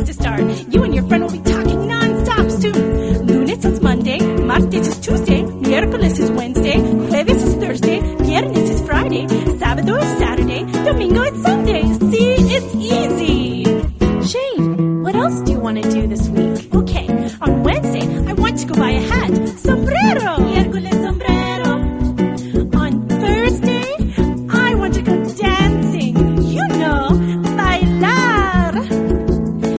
to start. You and your friend will be talking non-stop soon. Lunes is Monday, martes is Tuesday, miércoles is Wednesday, jueves is Thursday, viernes is Friday, sábado is Saturday, domingo is Sunday. See, it's easy. Shane, what else do you want to do this week?